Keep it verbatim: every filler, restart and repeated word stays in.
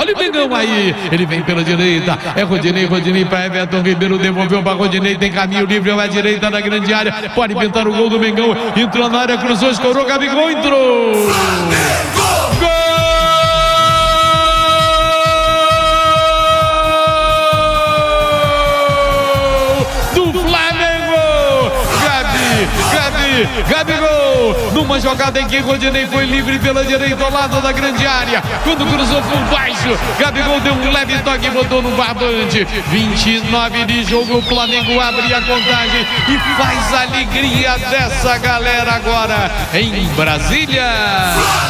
Olha o Mengão aí. Ele vem pela direita. É Rodinei, Rodinei para Everton Ribeiro. Devolveu para Rodinei. Tem caminho livre à direita da grande área. Pode pintar o gol do Mengão. Entrou na área, cruzou, escorou. Gabigol entrou. Gol! Do Flamengo! Gabi, Gabi, Gabigol! Numa jogada em que Rodinei foi livre pela direita ao lado da grande área. Quando cruzou por baixo, Gabigol deu um leve toque e botou no barbante. vinte e nove de jogo, o Flamengo abre a contagem e faz a alegria dessa galera agora em Brasília.